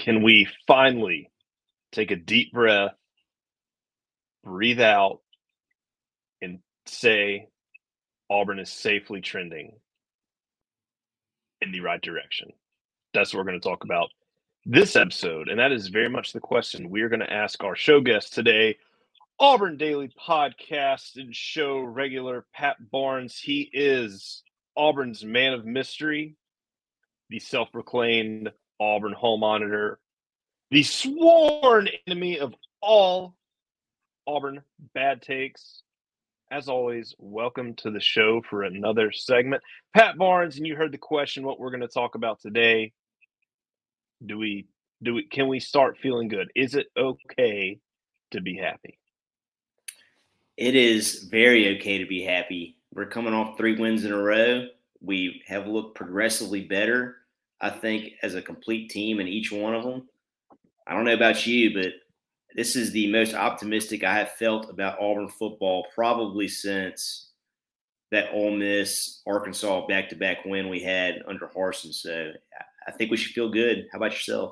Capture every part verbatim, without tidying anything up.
Can we finally take a deep breath, breathe out, and say Auburn is safely trending in the right direction? That's what we're going to talk about this episode, and that is very much the question we are going to ask our show guest today, Auburn Daily Podcast and show regular Pat Barnes. He is Auburn's man of mystery, the self-proclaimed Auburn Hall Monitor, the sworn enemy of all Auburn bad takes. As always, welcome to the show for another segment. Pat Barnes, and you heard the question, what we're going to talk about today. Do we, do we, can we start feeling good? Is it okay to be happy? It is very okay to be happy. We're coming off three wins in a row. We have looked progressively better, I think, as a complete team in each one of them. I don't know about you, but this is the most optimistic I have felt about Auburn football probably since that Ole Miss Arkansas back-to-back win we had under Harsin. So I think we should feel good. How about yourself?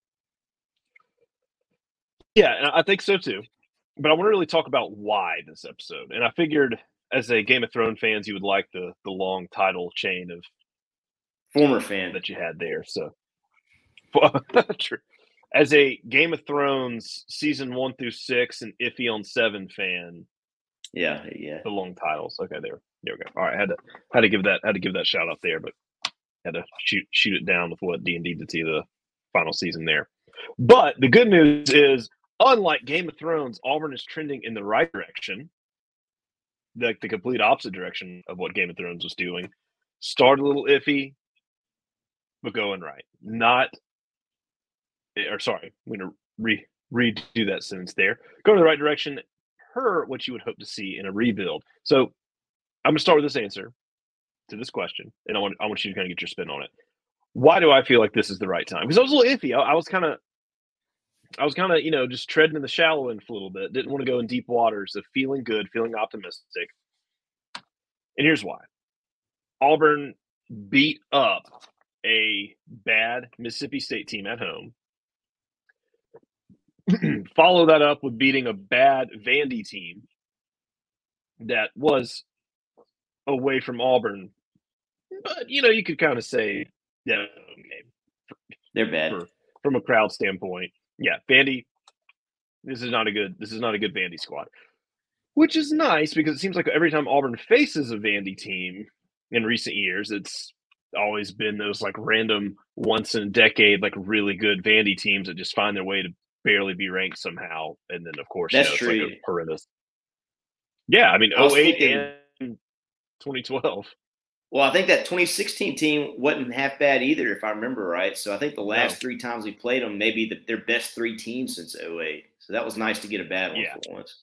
Yeah, and I think so too. But I want to really talk about why this episode. And I figured as a Game of Thrones fans, you would like the the long title chain of former fan that you had there. So true. As a Game of Thrones season one through six and iffy on seven fan. Yeah, yeah. The long titles. Okay, there. There we go. All right, I had to had to give that had to give that shout out there, but had to shoot shoot it down with what D and D did to the final season there. But the good news is, unlike Game of Thrones, Auburn is trending in the right direction, like the complete opposite direction of what Game of Thrones was doing. Started a little iffy, but going right. Not, or sorry, I'm going to re, redo that sentence there. Go in the right direction, per what you would hope to see in a rebuild. So I'm going to start with this answer to this question, and I want I want you to kind of get your spin on it. Why do I feel like this is the right time? Because I was a little iffy. I, I was kind of I was kind of, you know, just treading in the shallow end for a little bit. Didn't want to go in deep waters of feeling good, feeling optimistic. And here's why. Auburn beat up a bad Mississippi State team at home. Follow that up with beating a bad Vandy team that was away from Auburn. But, you know, you could kind of say, yeah, okay. They're bad. For, from a crowd standpoint. Yeah, Vandy, this is not a good this is not a good Vandy squad. Which is nice because it seems like every time Auburn faces a Vandy team in recent years, it's always been those like random once in a decade, like really good Vandy teams that just find their way to barely be ranked somehow. And then of course, that's you know, true. It's like a horrendous. Yeah, I mean oh eight and twenty twelve. Well, I think that twenty sixteen team wasn't half bad either, if I remember right. So I think the last no. three times we played them, maybe the, their best three teams since oh eight. So that was nice to get a bad one yeah. for once.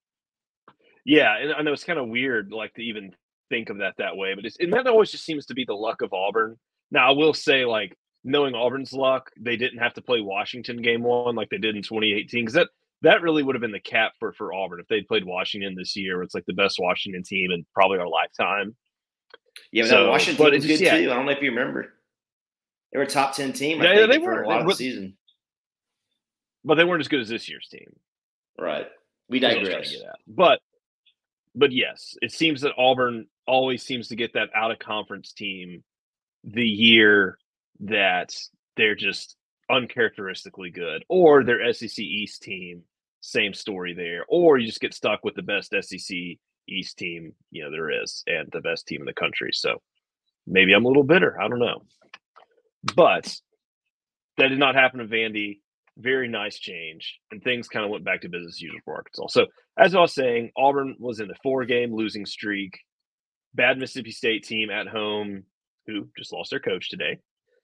Yeah, and I know it's kind of weird, like, to even think of that that way, but it's, and that always just seems to be the luck of Auburn. Now, I will say, like, knowing Auburn's luck, they didn't have to play Washington game one like they did in twenty eighteen, because that, that really would have been the cap for, for Auburn if they'd played Washington this year. It's like the best Washington team in probably our lifetime. Yeah, but so, that Washington but team was just, good, yeah. too. I don't know if you remember. They were a top ten team, I yeah, think, they for were, a lot they of were, the season. But they weren't as good as this year's team. Right. We digress. But, but yes, it seems that Auburn always seems to get that out-of-conference team the year that they're just uncharacteristically good. Or their S E C East team, same story there. Or you just get stuck with the best S E C East team, you know, there is, and the best team in the country. So maybe I'm a little bitter. I don't know. But that did not happen to Vandy. Very nice change. And things kind of went back to business as usual for Arkansas. So as I was saying, Auburn was in a four-game losing streak. Bad Mississippi State team at home who just lost their coach today.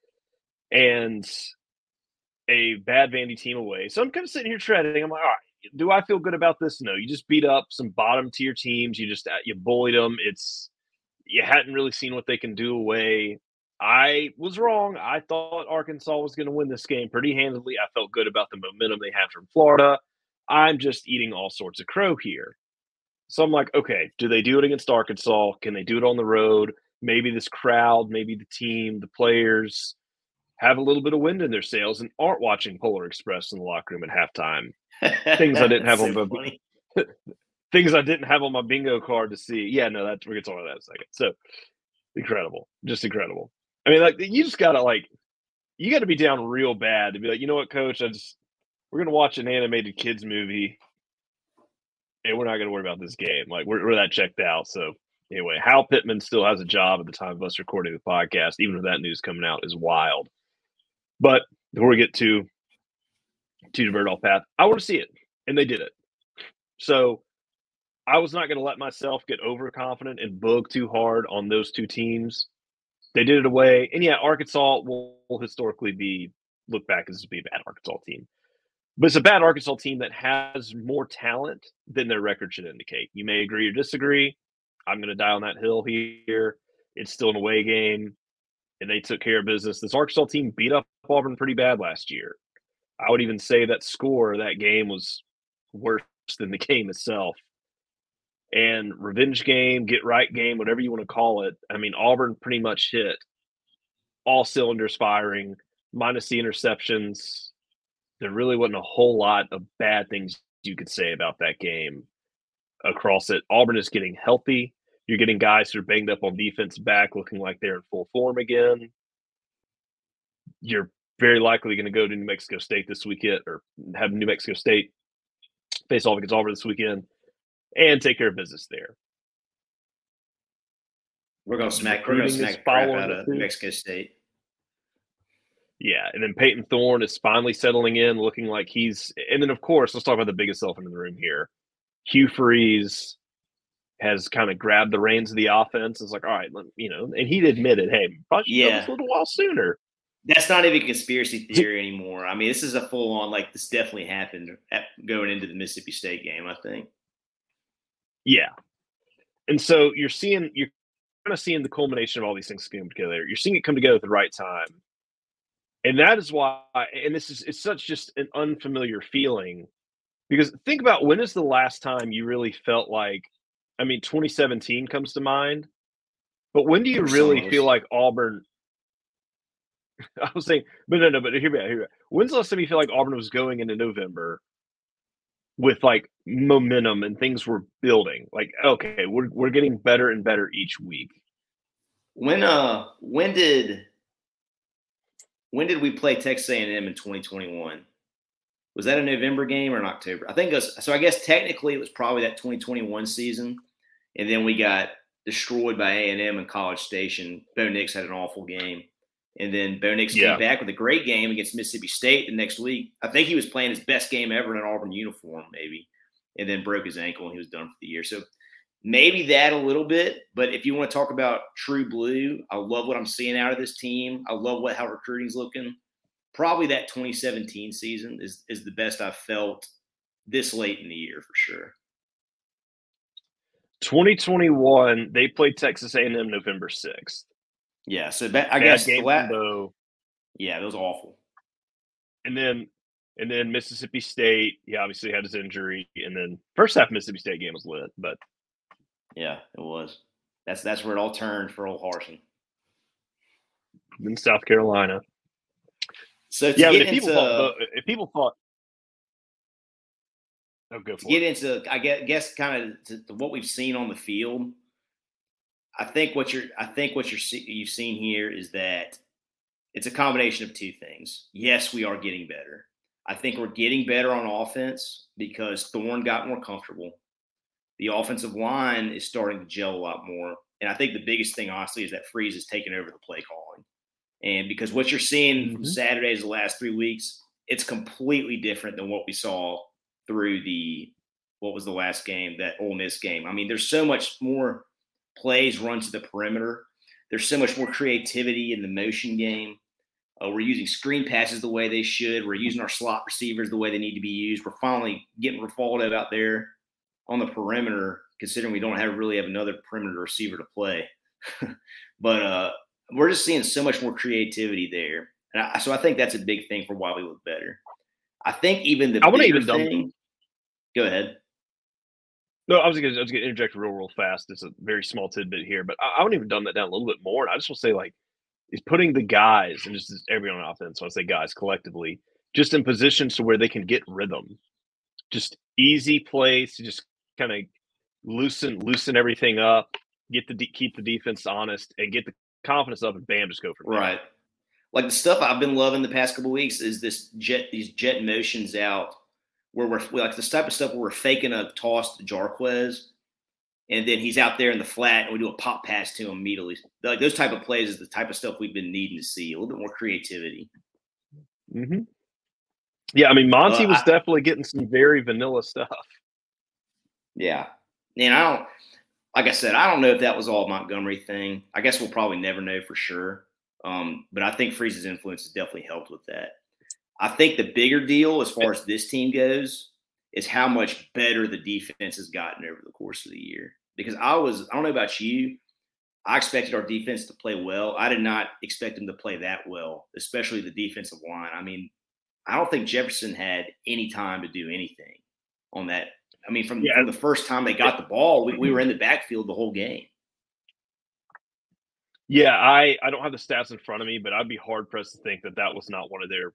And a bad Vandy team away. So I'm kind of sitting here treading. I'm like, all right, do I feel good about this? No, you just beat up some bottom tier teams. You just you bullied them. It's you hadn't really seen what they can do away. I was wrong. I thought Arkansas was going to win this game pretty handily. I felt good about the momentum they had from Florida. I'm just eating all sorts of crow here. So I'm like, okay, do they do it against Arkansas? Can they do it on the road? Maybe this crowd, maybe the team, the players have a little bit of wind in their sails and aren't watching Polar Express in the locker room at halftime. Things I didn't have so on my funny. things I didn't have on my bingo card to see. Yeah, no, that's we're gonna talk about that in a second. So incredible, just incredible. I mean, like you just gotta like you got to be down real bad to be like, you know what, Coach, I just we're gonna watch an animated kids movie, and we're not gonna worry about this game. Like we're we're that checked out. So anyway, Hal Pittman still has a job at the time of us recording the podcast, even with that news coming out, is wild. But before we get to to the Bird path, I want to see it, and they did it. So I was not going to let myself get overconfident and bug too hard on those two teams. They did it away, and yeah, Arkansas will, will historically be looked back as being a bad Arkansas team, but it's a bad Arkansas team that has more talent than their record should indicate. You may agree or disagree. I'm going to die on that hill here. It's still an away game, and they took care of business. This Arkansas team beat up Auburn pretty bad last year. I would even say that score of that game was worse than the game itself. And revenge game, get right game, whatever you want to call it. I mean, Auburn pretty much hit all cylinders firing, minus the interceptions. There really wasn't a whole lot of bad things you could say about that game across it. Auburn is getting healthy. You're getting guys who are banged up on defense back looking like they're in full form again. You're very likely going to go to New Mexico State this weekend or have New Mexico State face off against Auburn this weekend and take care of business there. We're going to smack, we're gonna smack the crap out of New Mexico State. Yeah, and then Peyton Thorne is finally settling in, looking like he's – and then, of course, let's talk about the biggest elephant in the room here. Hugh Freeze has kind of grabbed the reins of the offense. It's like, all right, you know, and he admitted, hey, probably should yeah. have this a little while sooner. That's not even conspiracy theory anymore. I mean, this is a full-on, like, this definitely happened at, going into the Mississippi State game, I think. Yeah. And so you're seeing – you're kind of seeing the culmination of all these things come together. You're seeing it come together at the right time. And that is why – and this is it's such just an unfamiliar feeling because think about when is the last time you really felt like – I mean, twenty seventeen comes to mind. But when do you really feel like Auburn – I was saying, but no, no, but hear me out, hear me out. When's the last time you feel like Auburn was going into November with like momentum and things were building? Like, okay, we're we're getting better and better each week. When uh, when did when did we play Texas A and M in twenty twenty-one? Was that a November game or an October? I think it was. So I guess technically it was probably that twenty twenty-one season, and then we got destroyed by A and M in College Station. Bo Nix had an awful game. And then Bo Nix yeah. came back with a great game against Mississippi State the next week. I think he was playing his best game ever in an Auburn uniform, maybe, and then broke his ankle and he was done for the year. So maybe that a little bit. But if you want to talk about true blue, I love what I'm seeing out of this team. I love what how recruiting's looking. Probably that twenty seventeen season is is the best I've felt this late in the year for sure. twenty twenty-one, they played Texas A and M November sixth. Yeah, so that, I Bad guess the last, yeah, it was awful. And then, and then Mississippi State, he obviously had his injury, and then first half Mississippi State game was lit, but yeah, it was. That's that's where it all turned for old Harsin. In South Carolina. So to yeah, get if people into, thought, if people thought, oh, go for to get it. into, I guess, guess kind of what we've seen on the field. I think what you're, I think what you're, you've seen here is that it's a combination of two things. Yes, we are getting better. I think we're getting better on offense because Thorne got more comfortable. The offensive line is starting to gel a lot more. And I think the biggest thing, honestly, is that Freeze has taken over the play calling. And because what you're seeing mm-hmm. from Saturdays the last three weeks, it's completely different than what we saw through the, what was the last game, that Ole Miss game. I mean, there's so much more plays run to the perimeter. There's so much more creativity in the motion game. Uh, we're using screen passes the way they should. We're using our slot receivers the way they need to be used. We're finally getting Rafaldo out there on the perimeter, considering we don't have really have another perimeter receiver to play. but uh, we're just seeing so much more creativity there. And I, so I think that's a big thing for why we look better. I think even the I want to even thing – Go ahead. No, I was going to interject real, real fast. It's a very small tidbit here, but I, I wouldn't even dumb that down a little bit more. And I just want to say, like, is putting the guys, and just everyone on offense, so I say guys collectively, just in positions to where they can get rhythm. Just easy plays to just kind of loosen loosen everything up, get the keep the defense honest, and get the confidence up, and bam, just go from there. Right. Like the stuff I've been loving the past couple of weeks is this jet, these jet motions out where we're like this type of stuff where we're faking a toss to Jarquez, and then he's out there in the flat, and we do a pop pass to him immediately. Like those type of plays is the type of stuff we've been needing to see. A little bit more creativity. Mm-hmm. Yeah, I mean, Monty uh, was I, definitely getting some very vanilla stuff. Yeah, and I don't. Like I said, I don't know if that was all Montgomery thing. I guess we'll probably never know for sure. Um, but I think Freeze's influence has definitely helped with that. I think the bigger deal as far as this team goes is how much better the defense has gotten over the course of the year. Because I was, I don't know about you, I expected our defense to play well. I did not expect them to play that well, especially the defensive line. I mean, I don't think Jefferson had any time to do anything on that. I mean, from, yeah. from the first time they got the ball, we, we were in the backfield the whole game. Yeah, I, I don't have the stats in front of me, but I'd be hard-pressed to think that that was not one of their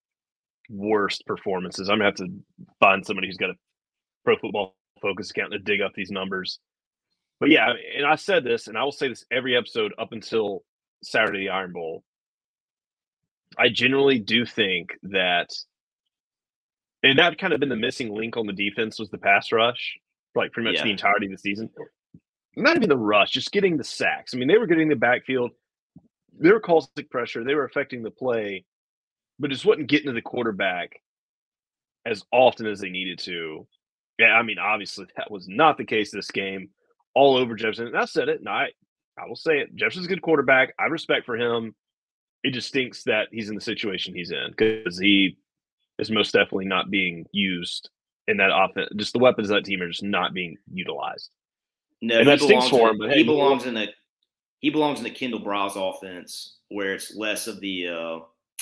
worst performances. I'm going to have to find somebody who's got a Pro Football Focus account to dig up these numbers. But, yeah, and I said this, and I will say this every episode up until Saturday the Iron Bowl. I generally do think that – and that kind of been the missing link on the defense was the pass rush, like pretty much yeah. the entirety of the season. Not even the rush, just getting the sacks. I mean, they were getting the backfield. They were causing pressure. They were affecting the play, but just wasn't getting to the quarterback as often as they needed to. Yeah, I mean, obviously that was not the case this game. All over Jefferson. And I said it, and I, I will say it. Jefferson's a good quarterback. I have respect for him. It just stinks that he's in the situation he's in because he – is most definitely not being used in that offense. Just the weapons of that team are just not being utilized. No, and that stinks for him. But he hey, belongs in the he belongs in the Kendall Browse offense where it's less of the. Uh,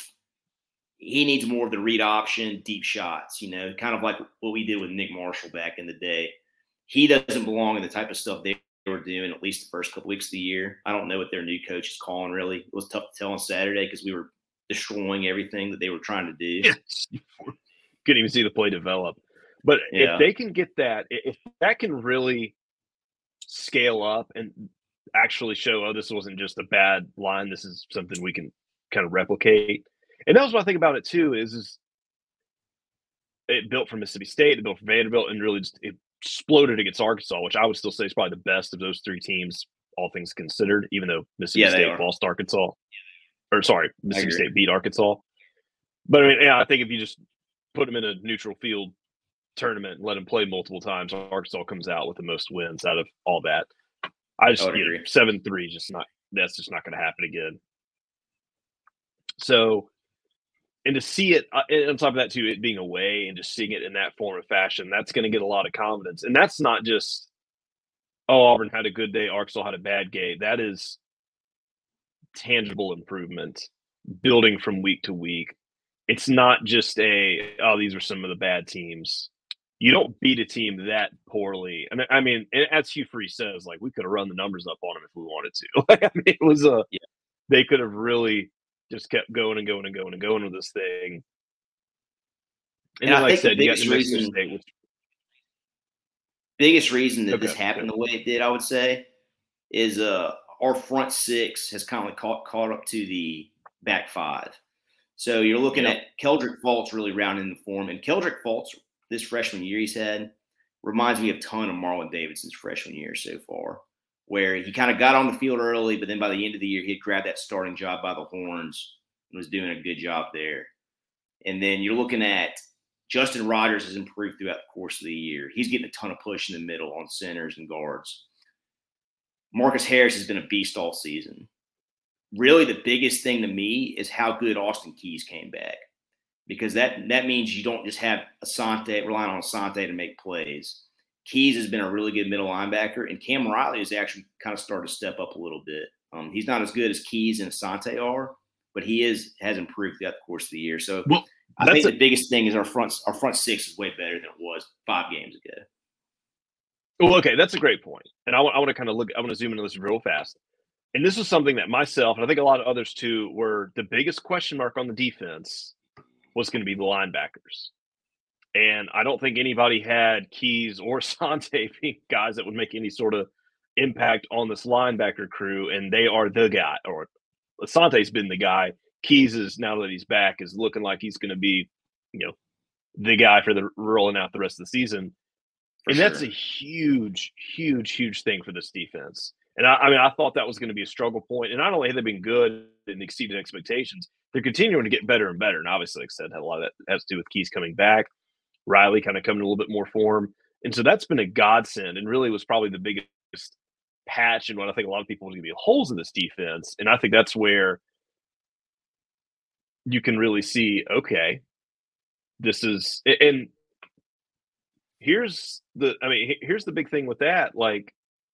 he needs more of the read option, deep shots. You know, kind of like what we did with Nick Marshall back in the day. He doesn't belong in the type of stuff they were doing at least the first couple weeks of the year. I don't know what their new coach is calling. Really, it was tough to tell on Saturday because we were destroying everything that they were trying to do. Yes. Couldn't even see the play develop. But yeah. if they can get that, if that can really scale up and actually show, oh, this wasn't just a bad line, this is something we can kind of replicate. And that was what I think about it too, is, is it built from Mississippi State, it built from Vanderbilt, and really just it exploded against Arkansas, which I would still say is probably the best of those three teams, all things considered, even though Mississippi yeah, State lost to Arkansas. Or sorry, Mississippi State beat Arkansas. But I mean, yeah, I think if you just put them in a neutral field tournament and let them play multiple times, Arkansas comes out with the most wins out of all that. I just you know, seven three, just not that's just not going to happen again. So, and to see it, uh, and on top of that too, it being away and just seeing it in that form of fashion, that's going to get a lot of confidence. And that's not just, oh, Auburn had a good day, Arkansas had a bad day. That is tangible improvement building from week to week. It's not just a, oh, these are some of the bad teams. You don't beat a team that poorly. And I mean, as Hugh Freeze says, like, we could have run the numbers up on them if we wanted to. Like, I mean, it was a, yeah. they could have really just kept going and going and going and going with this thing. And, and then, like I said, you got New Mexico reason, State. Which... Biggest reason that okay. this happened the way it did, I would say, is uh, our front six has kind of caught, caught up to the back five. So you're looking yep. at Keldrick Fultz really rounding the form. And Keldrick Fultz, this freshman year he's had, reminds me a ton of Marlon Davidson's freshman year so far, where he kind of got on the field early, but then by the end of the year, he'd grabbed that starting job by the horns and was doing a good job there. And then you're looking at Justin Rogers has improved throughout the course of the year. He's getting a ton of push in the middle on centers and guards. Marcus Harris has been a beast all season. Really, the biggest thing to me is how good Austin Keys came back, because that, that means you don't just have Asante, relying on Asante to make plays. Keys has been a really good middle linebacker, and Cam Riley has actually kind of started to step up a little bit. Um, he's not as good as Keys and Asante are, but he is has improved throughout the course of the year. So well, I think a, the biggest thing is our front our front six is way better than it was five games ago. Well, okay, that's a great point. And I want I want to kind of look. I want to zoom into this real fast. and this was something that myself, and I think a lot of others too, were the biggest question mark on the defense was going to be the linebackers. And I don't think anybody had Keys or Sante being guys that would make any sort of impact on this linebacker crew, and they are the guy. Or Sante's been the guy. Keys is, now that he's back, is looking like he's going to be, you know, the guy for the rolling out the rest of the season. For and sure. That's a huge, huge, huge thing for this defense. And I, I mean, I thought that was going to be a struggle point. And not only have they been good and exceeded expectations, they're continuing to get better and better. And obviously, like I said, had a lot of that has to do with Keys coming back, Riley kind of coming a little bit more form. And so that's been a godsend and really was probably the biggest patch and what I think a lot of people are going to be holes in this defense. And I think that's where you can really see, okay, this is, and here's the, I mean, here's the big thing with that. Like,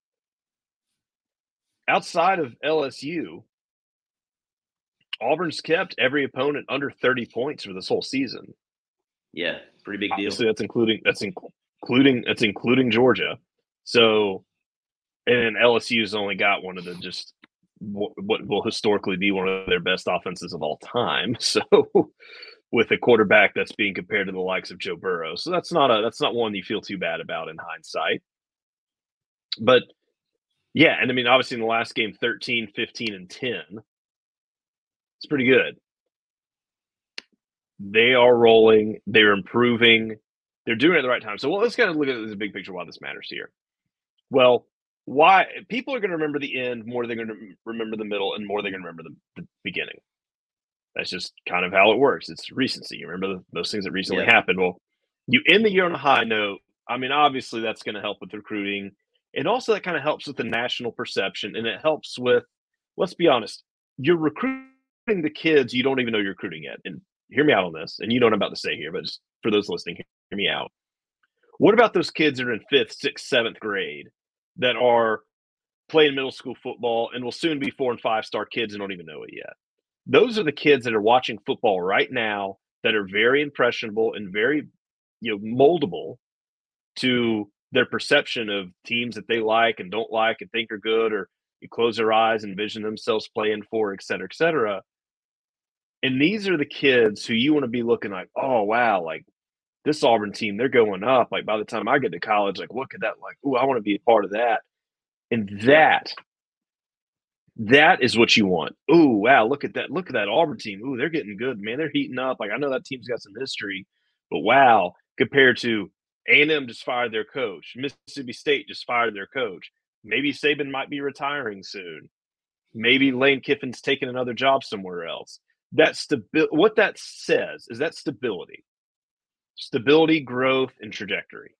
outside of L S U, Auburn's kept every opponent under thirty points for this whole season. Yeah, pretty big deal. Obviously, that's including that's including that's including Georgia. So, and L S U's only got one of the just what will historically be one of their best offenses of all time. So, with a quarterback that's being compared to the likes of Joe Burrow, so that's not a that's not one you feel too bad about in hindsight. But yeah, and I mean, obviously in the last game, thirteen, fifteen, and ten, it's pretty good. They are rolling. They're improving. They're doing it at the right time. So, well, let's kind of look at the big picture why this matters here. Well, why people are going to remember the end more than they're going to remember the middle and more they're going to remember the, the beginning. That's just kind of how it works. It's recency. You remember the, those things that recently yeah. happened. Well, you end the year on a high note. I mean, obviously that's going to help with recruiting. And also that kind of helps with the national perception. And it helps with, let's be honest, you're recruiting the kids you don't even know you're recruiting yet. And hear me out on this. And you know what I'm about to say here, but just for those listening, hear me out. What about those kids that are in fifth, sixth, seventh grade that are playing middle school football and will soon be four and five star kids and don't even know it yet? Those are the kids that are watching football right now that are very impressionable and very, you know, moldable to their perception of teams that they like and don't like and think are good, or you close their eyes and envision themselves playing for, et cetera, et cetera. And these are the kids who you want to be looking like, oh, wow, like this Auburn team, they're going up. Like by the time I get to college, like what could that like? Oh, I want to be a part of that. And that, that is what you want. Oh, wow, look at that. Look at that Auburn team. Oh, they're getting good, man. They're heating up. Like I know that team's got some history, but wow, compared to A and M just fired their coach. Mississippi State just fired their coach. Maybe Saban might be retiring soon. Maybe Lane Kiffin's taking another job somewhere else. That stabi- what that says is that stability. Stability, growth, and trajectory.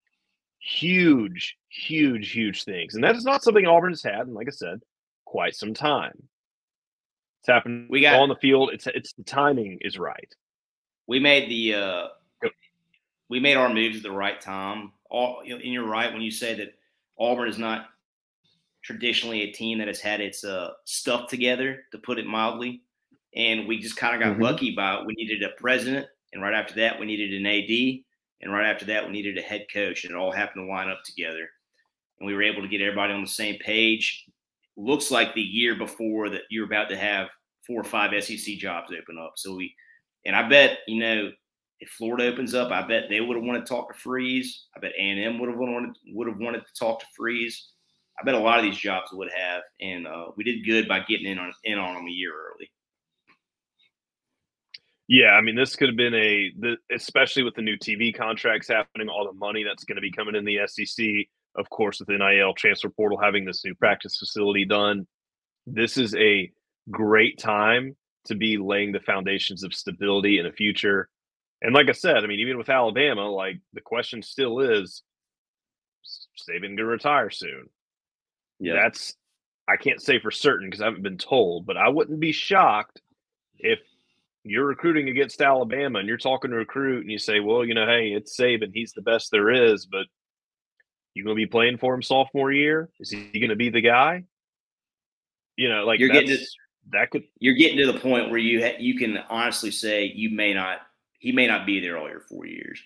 Huge, huge, huge things. And that is not something Auburn has had, and like I said, quite some time. It's happened we got, on the field. It's it's the timing is right. We made the uh, we made our moves at the right time. All, you know, and you're right when you say that Auburn is not traditionally a team that has had its uh, stuff together, to put it mildly. And we just kind of got mm-hmm. lucky by we needed a president, and right after that we needed an A D, and right after that we needed a head coach, and it all happened to line up together. And we were able to get everybody on the same page. Looks like the year before that you're about to have four or five S E C jobs open up. So we, and I bet, you know, if Florida opens up, I bet they would have wanted to talk to Freeze. I bet A and M would have wanted would have wanted to talk to Freeze. I bet a lot of these jobs would have, and uh, we did good by getting in on in on them a year early. Yeah, I mean, this could have been a, the, especially with the new T V contracts happening, all the money that's going to be coming in the S E C, of course, with N I L, transfer portal, having this new practice facility done. This is a great time to be laying the foundations of stability in the future. And like I said, I mean, even with Alabama, like the question still is, Saban going to retire soon? Yeah, that's, I can't say for certain because I haven't been told, but I wouldn't be shocked if you're recruiting against Alabama and you're talking to a recruit and you say, well, you know, hey, it's Saban. He's the best there is, but you going to be playing for him sophomore year? Is he going to be the guy? You know, like you're getting to, that could, you're getting to the point where you, ha- you can honestly say you may not, he may not be there all your four years.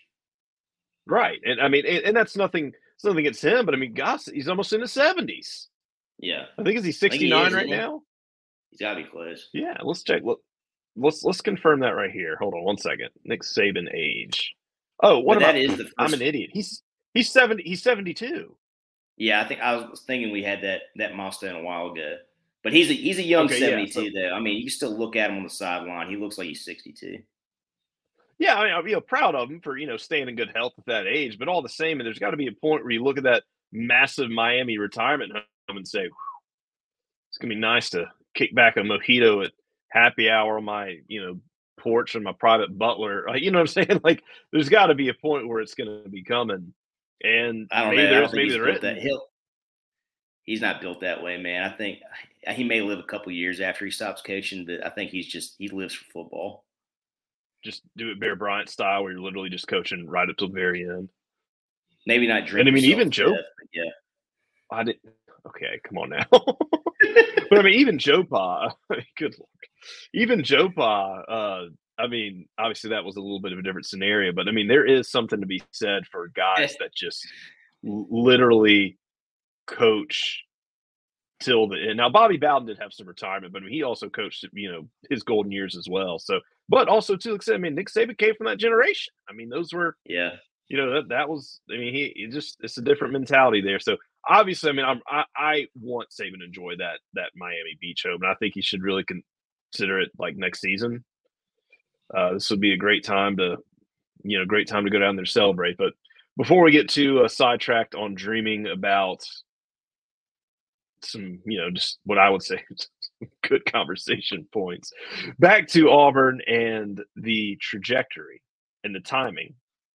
Right. And I mean, and, and that's nothing, it's nothing against him, but I mean, gosh, he's almost in his seventies. Yeah. I think is he I think he sixty-nine is, right isn't he? now? He's got to be close. Yeah, let's check. Let, let's let's confirm that right here. Hold on one second. Nick Saban age. Oh, what But am that I? is the I'm an first. idiot. He's he's seventy. He's seventy-two. Yeah, I think I was thinking we had that that milestone a while ago. But he's a he's a young Okay, yeah. So seventy-two though. I mean, you can still look at him on the sideline. He looks like he's sixty-two. yeah, I mean, I'm you know proud of him for you know staying in good health at that age. But all the same, and there's got to be a point where you look at that massive Miami retirement home and say, it's gonna be nice to kick back a mojito at happy hour on my you know porch and my private butler. Like, you know what I'm saying? Like, there's got to be a point where it's gonna be coming, and I don't maybe know. I there don't is, think maybe he's there built that. isn't. He'll he's not built that way, man. I think he may live a couple years after he stops coaching, but I think he's just he lives for football. Just do it Bear Bryant style, where you're literally just coaching right up to the very end. Maybe not drink. And I mean, yourself even to Joe. death, but yeah. I did. Okay, come on now. But I mean, even Joe Pa. Good lord. Even Joe Pa. Uh, I mean, obviously that was a little bit of a different scenario, but I mean, there is something to be said for guys that just l- literally coach till the end. Now, Bobby Bowden did have some retirement, but I mean, he also coached, you know, his golden years as well. So, but also too, like I said, I mean, Nick Saban came from that generation. I mean, those were, Yeah. you know, that that was. I mean, he, he just it's a different mentality there. So obviously, I mean, I'm, I I want Saban to enjoy that that Miami Beach home, and I think he should really consider it like next season. Uh, this would be a great time to, you know, great time to go down there and celebrate. But before we get too uh, sidetracked on dreaming about some, you know, just what I would say good conversation points, back to Auburn and the trajectory and the timing.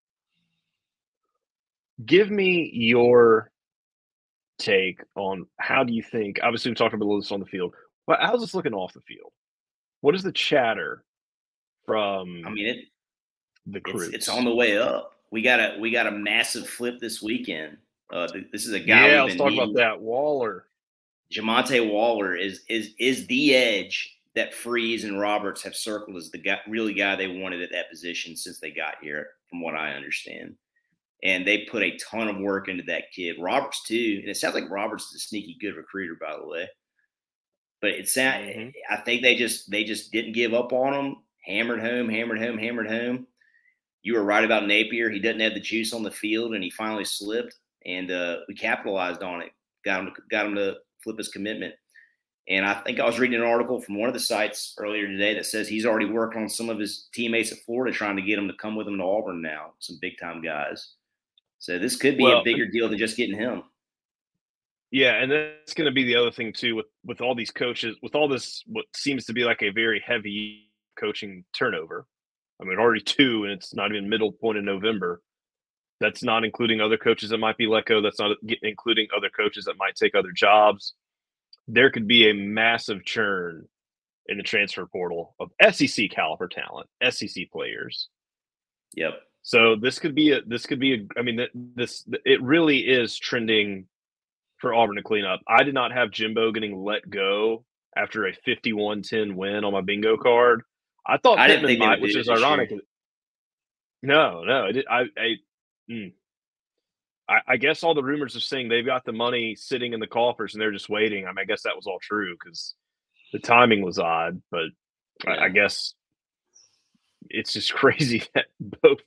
Give me your take on how do you think, obviously we talked about this on the field, but how's this looking off the field? What is the chatter from I mean, it the it's crews? it's on the way up. We got a we got a massive flip this weekend. Uh, th- this is a guy Yeah, we've let's been talk about needing. that. Waller. Jamonte Waller is is is the edge that Freeze and Roberts have circled as the guy, really guy they wanted at that position since they got here, from what I understand. And they put a ton of work into that kid. Roberts too, and it sounds like Roberts is a sneaky good recruiter, by the way. But it sound, Mm-hmm. I think they just they just didn't give up on him. Hammered home, hammered home, hammered home. You were right about Napier. He doesn't have the juice on the field, and he finally slipped. And uh, we capitalized on it. Got him, to, got him to flip his commitment. And I think I was reading an article from one of the sites earlier today that says he's already working on some of his teammates at Florida, trying to get them to come with him to Auburn now. Some big time guys. So this could be Well, a bigger deal than just getting him. yeah, and that's going to be the other thing too with with all these coaches, with all this what seems to be like a very heavy coaching turnover. I mean, already two, and it's not even middle point in November. That's not including other coaches that might be let go. That's not including other coaches that might take other jobs. There could be a massive churn in the transfer portal of S E C caliber talent, S E C players. Yep. So this could be a this could be a. I mean, this it really is trending for Auburn to clean up. I did not have Jimbo getting let go after a fifty-one ten win on my bingo card. I thought I didn't Pittman think they might, would which do is it this ironic. year. No, no, I did. I, I, mm. I, I guess all the rumors are saying they've got the money sitting in the coffers and they're just waiting. I mean, I guess that was all true because the timing was odd, but Yeah. I, I guess it's just crazy that both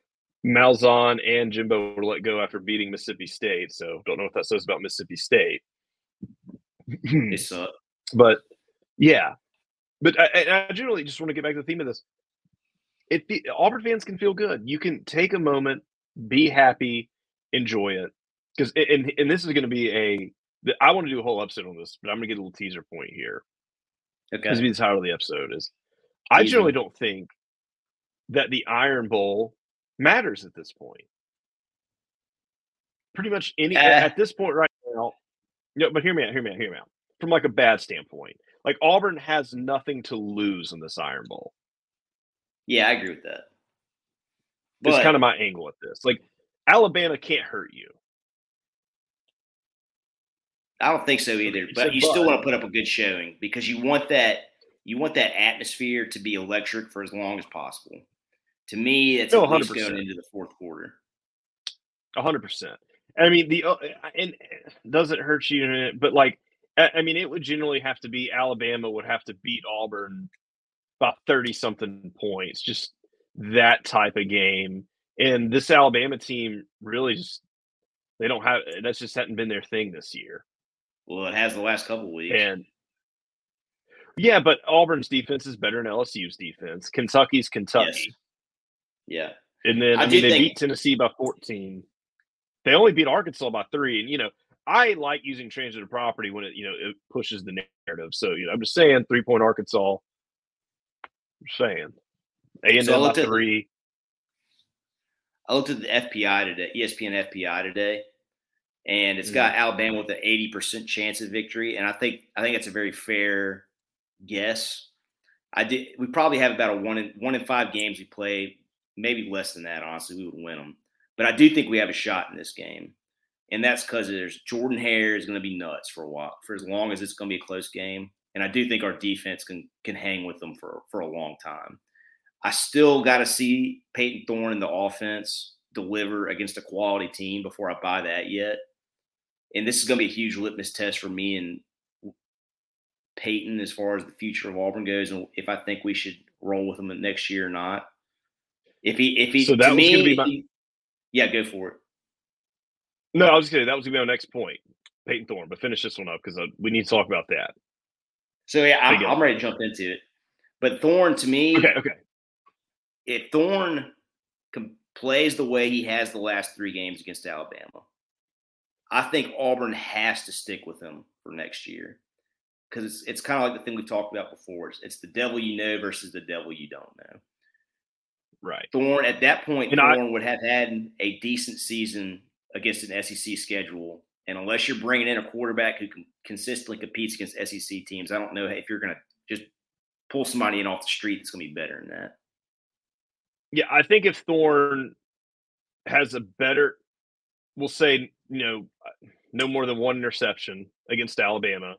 Malzahn and Jimbo were let go after beating Mississippi State. So don't know what that says about Mississippi State. They suck. But yeah, but I, I generally just want to get back to the theme of this. It be, Auburn fans can feel good. You can take a moment, be happy, enjoy it, because and and this is going to be a. I want to do a whole episode on this, but I'm going to get a little teaser point here. Okay. This will be the title of the episode. Is I Easy. generally don't think that the Iron Bowl matters at this point. Pretty much any Uh, at this point right now. No, but hear me out. Hear me out. Hear me out. From like a bad standpoint, like Auburn has nothing to lose in this Iron Bowl. Yeah, I agree with that. It's But kind of my angle at this. Like Alabama can't hurt you. I don't think so either. You But said you but. still want to put up a good showing because you want that you want that atmosphere to be electric for as long as possible. To me, it's No, at least one hundred percent. going into the fourth quarter. A hundred percent. I mean, the uh, and does it hurt you? But like I, I mean, it would generally have to be Alabama would have to beat Auburn about thirty something points, just that type of game. And this Alabama team really just they don't have that's just hadn't been their thing this year. Well, it has the last couple weeks. And yeah, but Auburn's defense is better than L S U's defense. Kentucky's Kentucky. Yes. Yeah. And then I, I mean they think, beat Tennessee by fourteen. They only beat Arkansas by three. And you know, I like using transitive property when it, you know, it pushes the narrative. So, you know, I'm just saying three point Arkansas. I'm just saying. A and M so by three. I looked at the F P I today, E S P N F P I today, and it's got mm. Alabama with an eighty percent chance of victory. And I think I think it's a very fair guess. I did. We probably have about a one in one in five games we play, maybe less than that. Honestly, we would win them. But I do think we have a shot in this game, and that's because there's Jordan Hare is going to be nuts for a while, for as long as it's going to be a close game. And I do think our defense can can hang with them for for a long time. I still got to see Payton Thorne in the offense deliver against a quality team before I buy that yet. And this is going to be a huge litmus test for me and Payton as far as the future of Auburn goes, and if I think we should roll with him next year or not. If he, if he, so that to was me, going to be my, he, yeah, go for it. No, I was kidding. That was going to be my next point, Payton Thorne. But finish this one up because uh, we need to talk about that. So yeah, I'm, I'm ready to jump into it. But Thorne, to me, okay, okay. If Thorne com- plays the way he has the last three games against Alabama, I think Auburn has to stick with him for next year because it's it's kind of like the thing we talked about before. It's, it's the devil you know versus the devil you don't know. Right. Thorne, at that point, and Thorne I, would have had a decent season against an S E C schedule. And unless you're bringing in a quarterback who can consistently competes against S E C teams, I don't know if you're going to just pull somebody in off the street that's going to be better than that. Yeah, I think if Thorne has a better, we'll say, you know, no more than one interception against Alabama,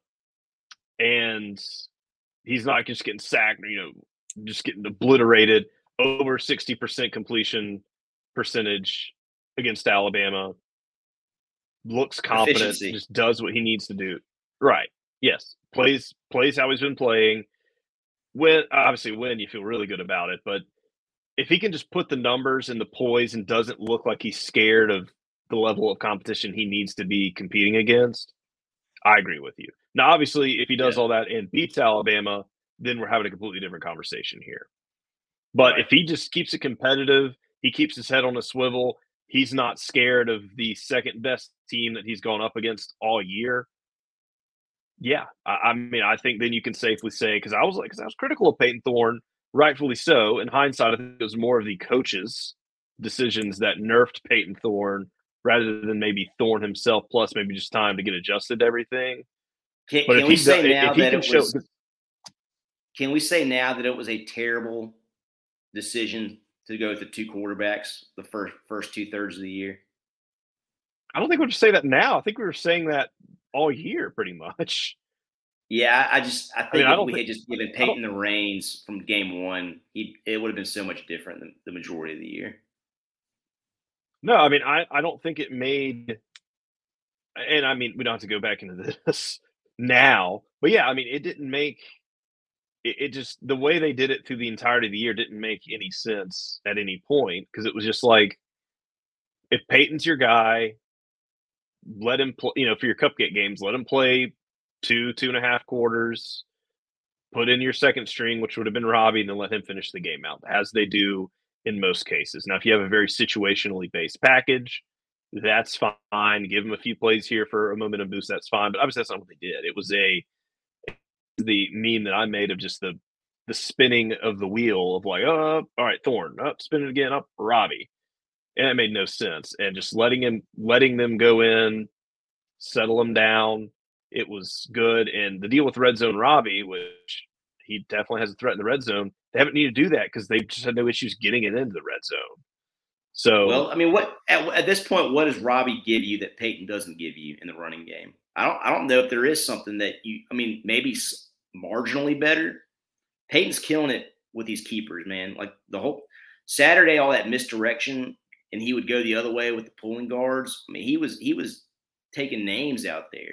and he's not just getting sacked, you know, just getting obliterated, over sixty percent completion percentage against Alabama, looks confident, Efficiency. Just does what he needs to do. Right. Yes. Plays plays how he's been playing. When obviously when you feel really good about it, but if he can just put the numbers and the poise and doesn't look like he's scared of the level of competition he needs to be competing against, I agree with you. Now, obviously, if he does yeah. all that and beats Alabama, then we're having a completely different conversation here. But right. if he just keeps it competitive, he keeps his head on a swivel, he's not scared of the second best team that he's gone up against all year. Yeah, I, I mean, I think then you can safely say, because I was like, because I was critical of Payton Thorne, rightfully so. In hindsight, I think it was more of the coaches' decisions that nerfed Payton Thorne rather than maybe Thorne himself, plus maybe just time to get adjusted to everything. Can, but can if we he say does, now if he that can it show, was, can we say now that it was a terrible decision to go with the two quarterbacks the first first two thirds of the year? I don't think we'll just say that now. I think we were saying that all year, pretty much. Yeah, I just I think I mean, if I we think, had just given Payton the reins from game one, he it would have been so much different than the majority of the year. No, I mean I, I don't think it made, and I mean we don't have to go back into this now, but yeah, I mean it didn't make it, it just the way they did it through the entirety of the year didn't make any sense at any point because it was just like if Peyton's your guy, let him play. You know, for your cupcake games, let him play. Two, two and a half quarters, put in your second string, which would have been Robbie, and then let him finish the game out, as they do in most cases. Now, if you have a very situationally based package, that's fine. Give him a few plays here for a momentum boost, that's fine. But obviously, that's not what they did. It was a the meme that I made of just the the spinning of the wheel of like, oh, all right, Thorne, up, oh, spin it again, up, Robbie. And it made no sense. And just letting him letting them go in, settle them down. It was good. And the deal with Red Zone Robbie, which he definitely has a threat in the red zone, they haven't needed to do that because they've just had no issues getting it into the red zone. So, well, I mean, what at, at this point, what does Robbie give you that Payton doesn't give you in the running game? I don't, I don't know if there is something that you, I mean, maybe marginally better. Payton's killing it with these keepers, man. Like the whole Saturday, all that misdirection, and he would go the other way with the pulling guards. I mean, he was, he was taking names out there.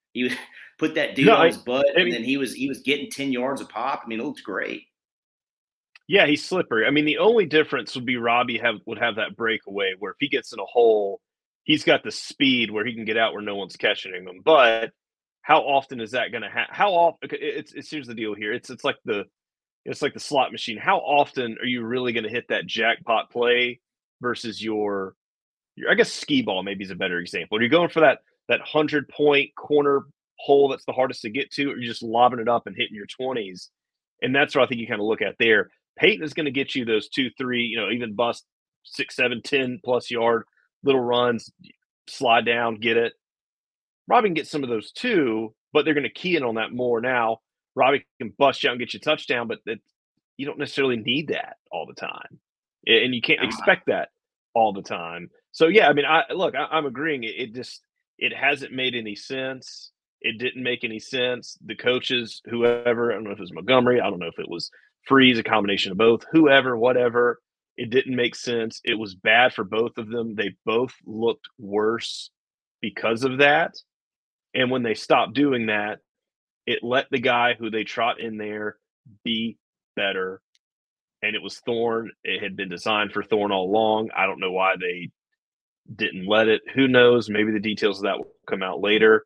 He would put that dude No, on I, his butt, I and mean, then he was he was getting ten yards a pop. I mean, it looks great. yeah, he's slippery. I mean, the only difference would be Robbie have would have that breakaway where if he gets in a hole, he's got the speed where he can get out where no one's catching him. But how often is that going to happen? How often? It's, it's here's the deal here. It's it's like the it's like the slot machine. How often are you really going to hit that jackpot play versus your, your I guess skee ball maybe is a better example. Are you going for that that hundred point corner hole that's the hardest to get to, or are you just lobbing it up and hitting your twenties? And that's what I think you kind of look at there. Peyton is going to get you those two, three, you know, even bust six, seven, ten plus yard little runs, slide down, get it. Robbie can get some of those too, but they're going to key in on that more now. Robbie can bust you out and get you a touchdown, but that you don't necessarily need that all the time, and you can't expect that all the time. So yeah, I mean, I look, I, I'm agreeing. It, it just it hasn't made any sense. It didn't make any sense. The coaches, whoever, I don't know if it was Montgomery, I don't know if it was Freeze, a combination of both, whoever, whatever. It didn't make sense. It was bad for both of them. They both looked worse because of that. And when they stopped doing that, it let the guy who they trot in there be better. And it was Thorne. It had been designed for Thorne all along. I don't know why they didn't let it. Who knows? Maybe the details of that will come out later.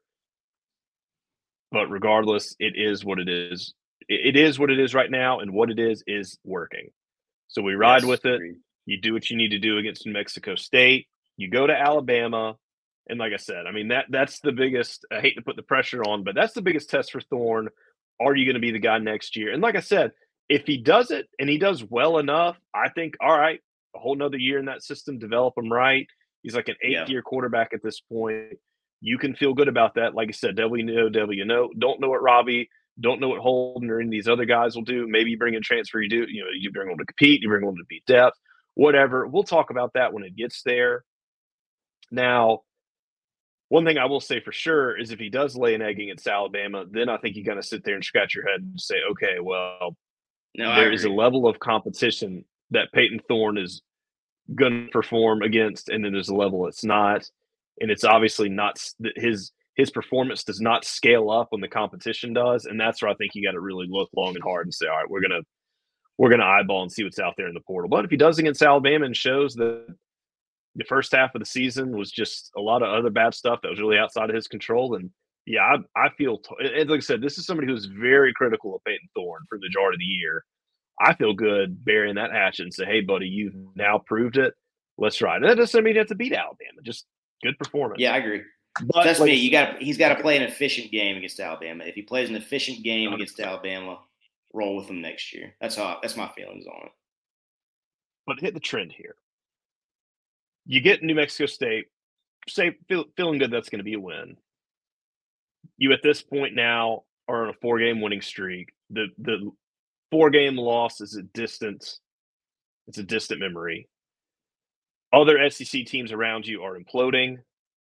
But regardless, it is what it is. It is what it is right now, and what it is is working. So we ride Yes, with it. agreed. You do what you need to do against New Mexico State. You go to Alabama, and like I said, I mean that that's the biggest. I hate to put the pressure on, but that's the biggest test for Thorne. Are you going to be the guy next year? And like I said, if he does it and he does well enough, I think all right, a whole nother year in that system, develop him right. He's like an Yeah. eighth-year quarterback at this point. You can feel good about that. Like I said, devil you know, devil you know. Don't know what Robbie, don't know what Holden or any of these other guys will do. Maybe you bring in transfer, you do, you know, you bring them to compete, you bring them to beat depth, whatever. We'll talk about that when it gets there. Now, one thing I will say for sure is if he does lay an egg against Alabama, then I think you got to sit there and scratch your head and say, okay, well, No, there I is a agree. level of competition that Peyton Thorne is going to perform against, and then there's a level it's not. And it's obviously not his his performance does not scale up when the competition does, and that's where I think you got to really look long and hard and say, all right, we're gonna we're gonna eyeball and see what's out there in the portal. But if he does against Alabama and shows that the first half of the season was just a lot of other bad stuff that was really outside of his control, then yeah, I, I feel t- and like I said, this is somebody who's very critical of Peyton Thorne for the majority of the year. I feel good burying that hatchet and say, hey, buddy, you've now proved it. Let's ride. And that doesn't mean you have to beat Alabama. Just good performance. Yeah, I agree. But Trust like me, I you said, got he's got to play an efficient game against Alabama. If he plays an efficient game against one hundred percent. Alabama, roll with him next year. That's how that's my feelings on it. But hit the trend here. You get New Mexico State, say feel, feeling good that's going to be a win. You at this point now are on a four-game winning streak. The the four-game loss is a distant, it's a distant memory. Other S E C teams around you are imploding.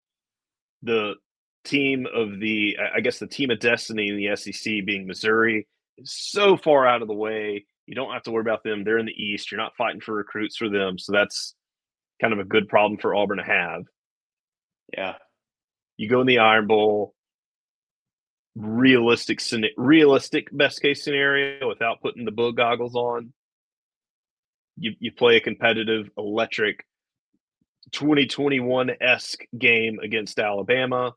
The team of the, I guess the team of destiny in the S E C being Missouri is so far out of the way. You don't have to worry about them. They're in the East. You're not fighting for recruits for them. So that's kind of a good problem for Auburn to have. Yeah. You go in the Iron Bowl, realistic, realistic best case scenario without putting the bug goggles on. You, you play a competitive, electric twenty twenty-one-esque game against Alabama.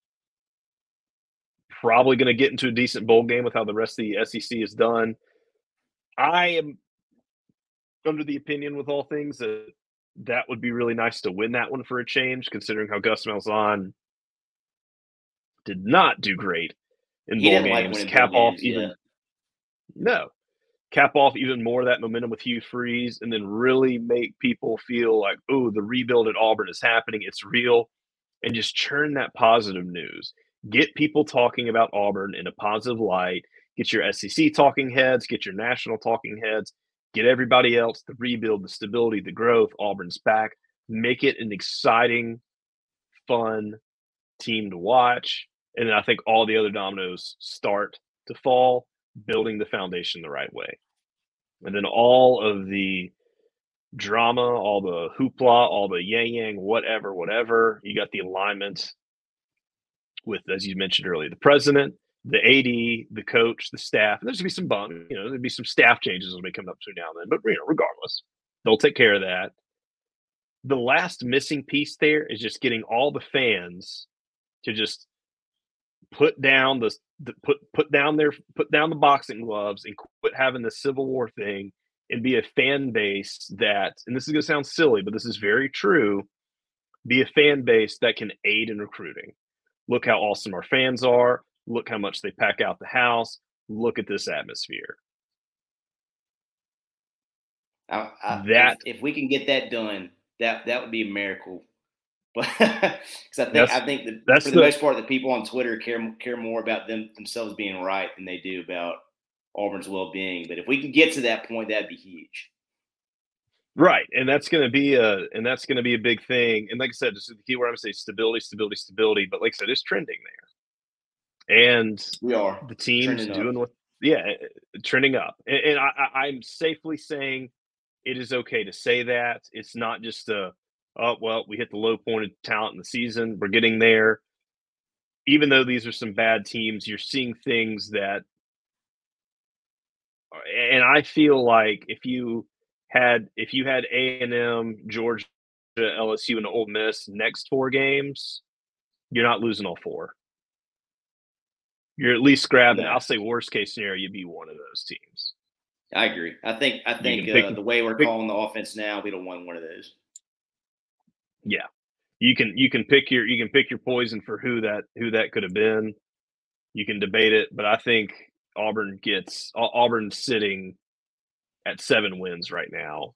Probably going to get into a decent bowl game with how the rest of the S E C is done. I am under the opinion with all things that that would be really nice to win that one for a change, considering how Gus Malzahn did not do great in He bowl didn't like games. winning Cap bowl off games, even yeah. no, cap off even more of that momentum with Hugh Freeze, and then really make people feel like, oh, the rebuild at Auburn is happening. It's real, and just churn that positive news. Get people talking about Auburn in a positive light. Get your S E C talking heads. Get your national talking heads. Get everybody else, the rebuild, the stability, the growth. Auburn's back. Make it an exciting, fun team to watch. And then I think all the other dominoes start to fall, building the foundation the right way. And then all of the drama, all the hoopla, all the yang yang, whatever, whatever. You got the alignment with, as you mentioned earlier, the president, the A D, the coach, the staff. And there's going to be some bump, you know, there'll be some staff changes that will be coming up between now and then. But, you know, regardless, they'll take care of that. The last missing piece there is just getting all the fans to just put down the, the put put down their put down the boxing gloves and quit having the Civil War thing and be a fan base that, and this is going to sound silly, but this is very true, be a fan base that can aid in recruiting. Look how awesome our fans are. Look how much they pack out the house. Look at this atmosphere. I, I, that if, if we can get that done, that that would be a miracle. But because I think I think that for the, the most part, the people on Twitter care care more about them themselves being right than they do about Auburn's well-being. But if we can get to that point, that'd be huge. Right, and that's going to be a and that's going to be a big thing. And like I said, just the key word I'm going to say stability, stability, stability. But like I said, it's trending there, and we are the team's doing what yeah, trending up. And, and I, I'm safely saying it is okay to say that. It's not just a oh, well, we hit the low point of talent in the season. We're getting there. Even though these are some bad teams, you're seeing things that – and I feel like if you had if you had A and M, Georgia, L S U, and Ole Miss next four games, you're not losing all four. You're at least grabbing – I'll say worst case scenario, you'd be one of those teams. I agree. I think I think pick, uh, the way we're pick, calling the offense now, we'd have won one of those. Yeah, you can you can pick your you can pick your poison for who that who that could have been. You can debate it, but I think Auburn gets Auburn's sitting at seven wins right now.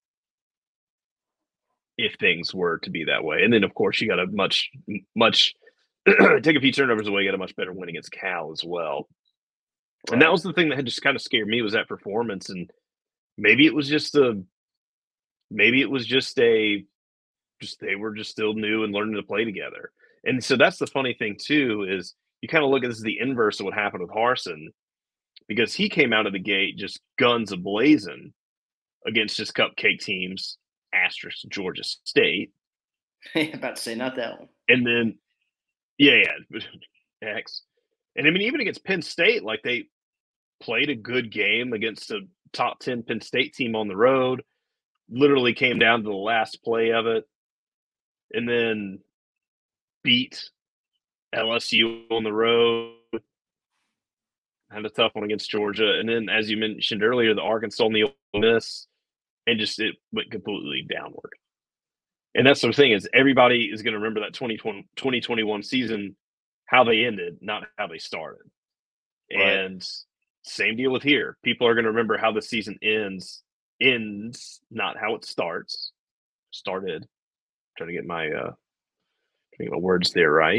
If things were to be that way, and then of course you got a much much take a few turnovers away, you got a much better win against Cal as well. Right. And that was the thing that had just kind of scared me was that performance, and maybe it was just a maybe it was just a just they were just still new and learning to play together. And so that's the funny thing too, is you kind of look at this as the inverse of what happened with Harsin, because he came out of the gate just guns a-blazing against just cupcake teams, asterisk Georgia State. About to say not that one. And then, yeah, yeah, X. And I mean, even against Penn State, like they played a good game against a top ten Penn State team on the road, literally came down to the last play of it. And then beat L S U on the road, had a tough one against Georgia. And then, as you mentioned earlier, the Arkansas and the Ole Miss, and just it went completely downward. And that's the thing is everybody is going to remember that twenty twenty, twenty twenty-one season, how they ended, not how they started. Right. And same deal with here. People are going to remember how the season ends, ends, not how it starts. Started. Trying to get my uh, trying to get my words there right.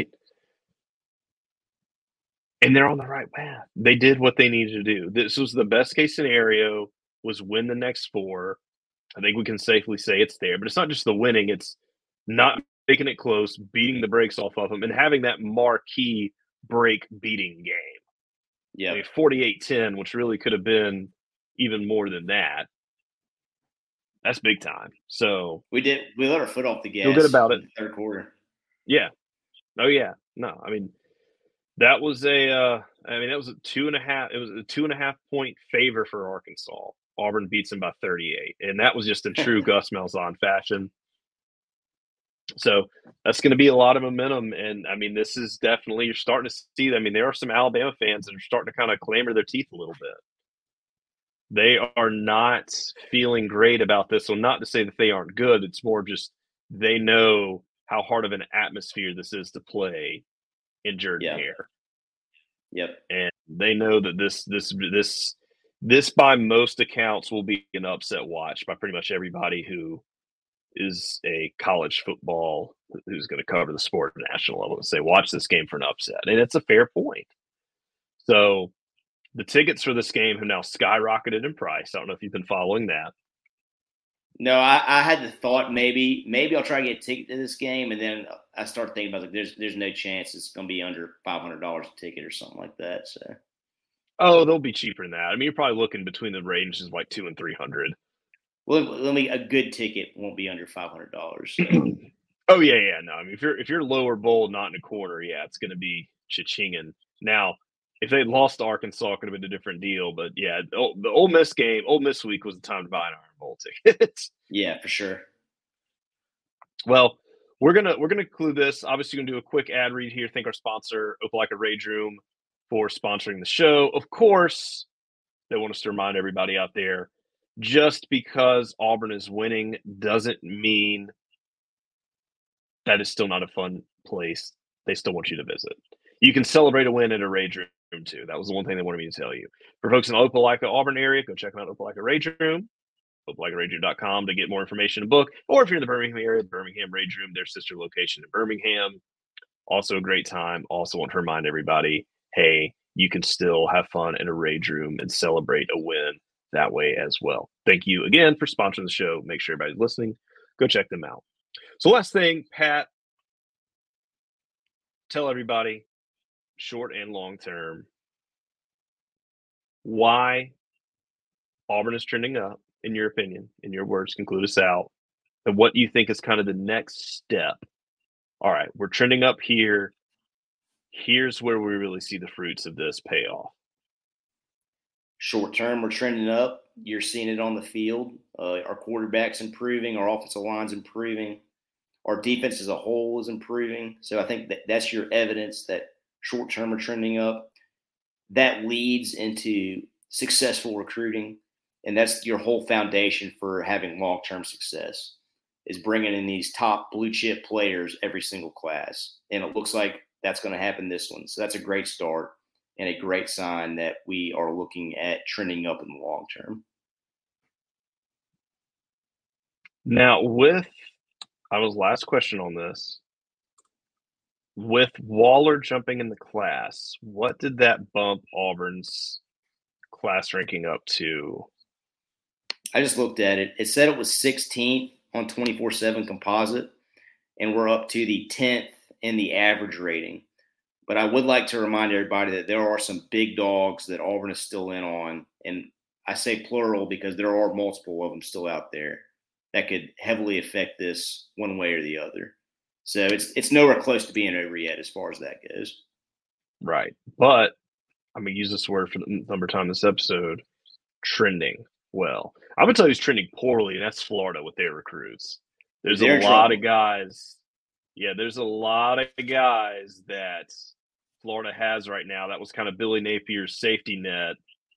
And they're on the right path. They did what they needed to do. This was the best case scenario, was win the next four. I think we can safely say it's there. But it's not just the winning. It's not making it close, beating the brakes off of them, and having that marquee break-beating game. Yeah, I mean, forty-eight ten, which really could have been even more than that. That's big time. So we did. We let our foot off the gas. Feel good about it. Third quarter. Yeah. Oh yeah. No, I mean that was a. Uh, I mean that was a two and a half. It was a two and a half point favor for Arkansas. Auburn beats them by thirty-eight, and that was just in true Gus Malzahn fashion. So that's going to be a lot of momentum, and I mean this is definitely you're starting to see. I mean there are some Alabama fans that are starting to kind of clamor their teeth a little bit. They are not feeling great about this. So not to say that they aren't good. It's more just they know how hard of an atmosphere this is to play in Jordan-Hare. Yep. And they know that this this this this by most accounts will be an upset watch by pretty much everybody who is a college football who's going to cover the sport at the national level and say, watch this game for an upset. And it's a fair point. So the tickets for this game have now skyrocketed in price. I don't know if you've been following that. No, I, I had the thought maybe maybe I'll try to get a ticket to this game, and then I start thinking about like there's there's no chance it's going to be under five hundred dollars a ticket or something like that. So, oh, they'll be cheaper than that. I mean, you're probably looking between the ranges of like two and three hundred. Well, let me a good ticket won't be under five hundred dollars. So. Oh yeah, yeah. No, I mean if you're if you're lower bowl, not in a quarter, yeah, it's going to be cha-chinging. Now, if they lost to Arkansas, it could have been a different deal. But yeah, the, the Ole Miss game, Ole Miss week was the time to buy an Iron Bowl ticket. Yeah, for sure. Well, we're gonna we're gonna conclude this. Obviously, gonna do a quick ad read here. Thank our sponsor, Opelika Rage Room, for sponsoring the show. Of course, they want us to remind everybody out there, just because Auburn is winning doesn't mean that is still not a fun place. They still want you to visit. You can celebrate a win at a Rage Room too. That was the one thing they wanted me to tell you. For folks in the Opelika, Auburn area, go check them out, Opelika Rage Room. Opelika Rage Room dot com to get more information and book. Or if you're in the Birmingham area, Birmingham Rage Room, their sister location in Birmingham. Also a great time. Also want to remind everybody, hey, you can still have fun in a Rage Room and celebrate a win that way as well. Thank you again for sponsoring the show. Make sure everybody's listening. Go check them out. So last thing, Pat, tell everybody, short and long term, why Auburn is trending up, in your opinion, in your words, conclude us out, and what you think is kind of the next step. All right, we're trending up here. Here's where we really see the fruits of this payoff. Short term, we're trending up. You're seeing it on the field. Uh, our quarterback's improving. Our offensive line's improving. Our defense as a whole is improving. So I think that that's your evidence that short term are trending up. That leads into successful recruiting. And that's your whole foundation for having long-term success, is bringing in these top blue chip players every single class. And it looks like that's going to happen this one. So that's a great start and a great sign that we are looking at trending up in the long term. Now, with I was last question on this. With Waller jumping in the class, what did that bump Auburn's class ranking up to? I just looked at it. It said it was sixteenth on twenty-four seven composite, and we're up to the tenth in the average rating. But I would like to remind everybody that there are some big dogs that Auburn is still in on. And I say plural because there are multiple of them still out there that could heavily affect this one way or the other. So it's it's nowhere close to being over yet as far as that goes. Right. But I'm going to use this word for the number of times this episode, trending well. I'm going to tell you who's trending poorly, and that's Florida with their recruits. There's They're a lot trouble. of guys. Yeah, there's a lot of guys that Florida has right now. That was kind of Billy Napier's safety net.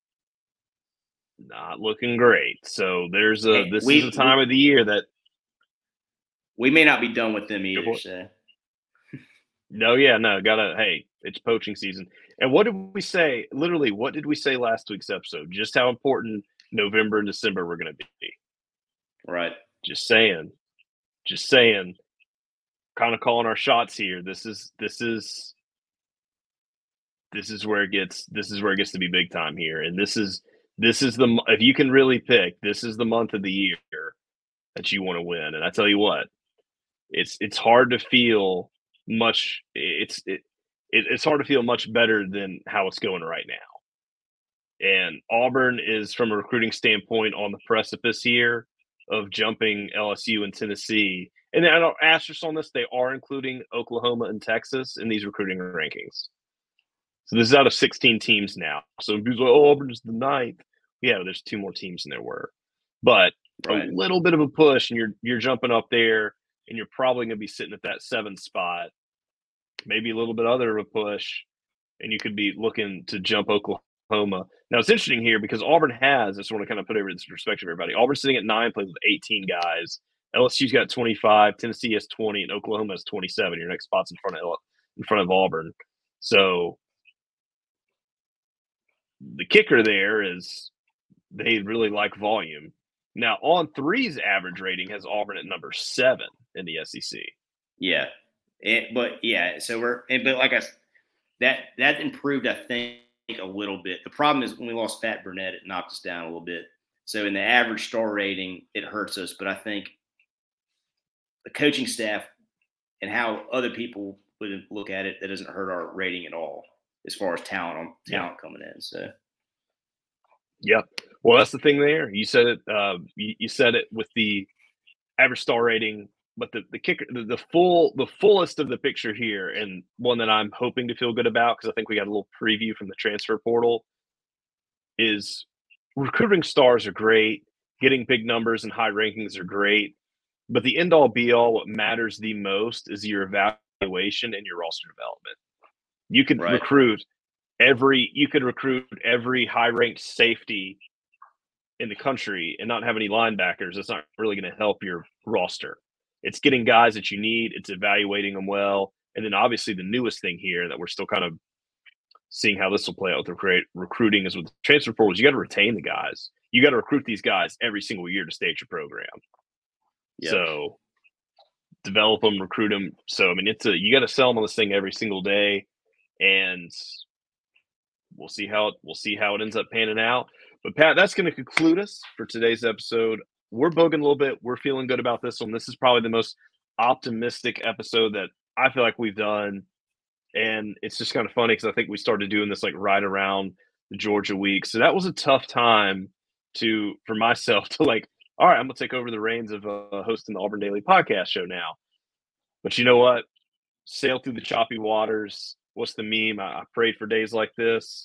Not looking great. So there's a this we, is a time we, of the year that we may not be done with them either. So. No, yeah, no, gotta. Hey, it's poaching season. And what did we say? Literally, what did we say last week's episode? Just how important November and December were going to be. Right. Just saying. Just saying. Kind of calling our shots here. This is this is this is where it gets this is where it gets to be big time here. And this is this is the if you can really pick, this is the month of the year that you want to win. And I tell you what, it's it's hard to feel much it's it, it it's hard to feel much better than how it's going right now. And Auburn is, from a recruiting standpoint, on the precipice here of jumping L S U and Tennessee. And I don't asterisk on this, they are including Oklahoma and Texas in these recruiting rankings. So this is out of sixteen teams now. So people's like, oh, Auburn is the ninth. Yeah, there's two more teams than there were. But right. a little bit of a push, and you're you're jumping up there, and you're probably going to be sitting at that seventh spot. Maybe a little bit other of a push, and you could be looking to jump Oklahoma. Now, it's interesting here because Auburn has, I just want to kind of put it into perspective, everybody. Auburn's sitting at nine, plays with eighteen guys. L S U's got twenty-five, Tennessee has twenty, and Oklahoma has twenty-seven. Your next spot's in front of in front of Auburn. So the kicker there is they really like volume. Now, On three's average rating has Auburn at number seven in the S E C. Yeah, it, but yeah, so we're but like I that that improved, I think, a little bit. The problem is when we lost Pat Burnett, it knocked us down a little bit. So in the average star rating, it hurts us. But I think the coaching staff and how other people would look at it, that doesn't hurt our rating at all as far as talent on talent yeah. coming in. So, yep. Well, that's the thing there. You said it. Uh, you, you said it with the average star rating but the the kicker, the, the full, the fullest of the picture here, and one that I'm hoping to feel good about because I think we got a little preview from the transfer portal, is recruiting stars are great, getting big numbers and high rankings are great, but the end all be all, what matters the most is your evaluation and your roster development. You could Right. recruit every, you could recruit every high ranked safety in the country and not have any linebackers. That's not really going to help your roster. It's getting guys that you need. It's evaluating them well. And then obviously the newest thing here that we're still kind of seeing how this will play out with the recruiting is with the transfer portals. You got to retain the guys. You got to recruit these guys every single year to stage your program. Yep. So develop them, recruit them. So, I mean, it's a, you got to sell them on this thing every single day, and we'll see how it, we'll see how it ends up panning out. But Pat, that's going to conclude us for today's episode. We're booging a little bit. We're feeling good about this one. This is probably the most optimistic episode that I feel like we've done. And it's just kind of funny because I think we started doing this like right around the Georgia week. So that was a tough time to, for myself to like, all right, I'm going to take over the reins of uh, hosting the Auburn Daily podcast show now. But you know what? Sail through the choppy waters. What's the meme? I, I prayed for days like this.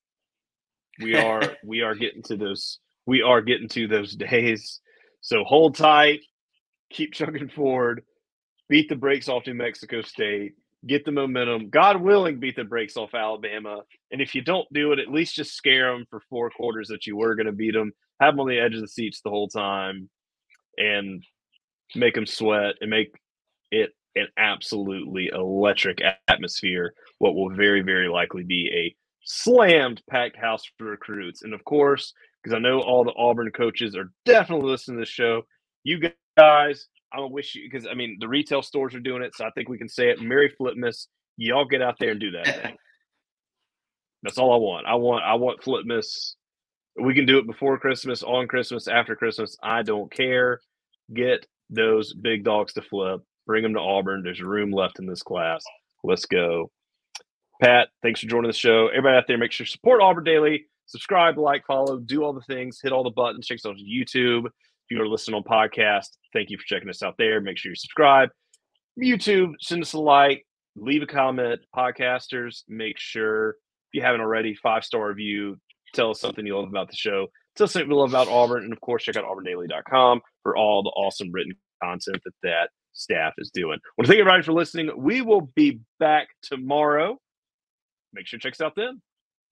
We are we are getting to those we are getting to those days. So hold tight, keep chugging forward, beat the brakes off New Mexico State, get the momentum. God willing, beat the brakes off Alabama. And if you don't do it, at least just scare them for four quarters that you were going to beat them. Have them on the edge of the seats the whole time, and make them sweat and make it an absolutely electric atmosphere. What will very, very likely be a slammed packed house for recruits. And of course, because I know all the Auburn coaches are definitely listening to this show, you guys, I don't wish you, because I mean the retail stores are doing it, so I think we can say it. Merry Flipmas, y'all get out there and do that thing. That's all I want. I want I want Flipmas. We can do it before Christmas, on Christmas, after Christmas. I don't care. Get those big dogs to flip. Bring them to Auburn. There's room left in this class. Let's go. Pat, thanks for joining the show. Everybody out there, make sure to support Auburn Daily. Subscribe, like, follow, do all the things. Hit all the buttons. Check us out on YouTube. If you are listening on podcast, thank you for checking us out there. Make sure you subscribe. YouTube, send us a like. Leave a comment. Podcasters, make sure, if you haven't already, five-star review. Tell us something you love about the show. Tell us something you love about Auburn. And, of course, check out auburn daily dot com for all the awesome written content that that staff is doing. I want to thank everybody for listening. We will be back tomorrow. Make sure to check us out then.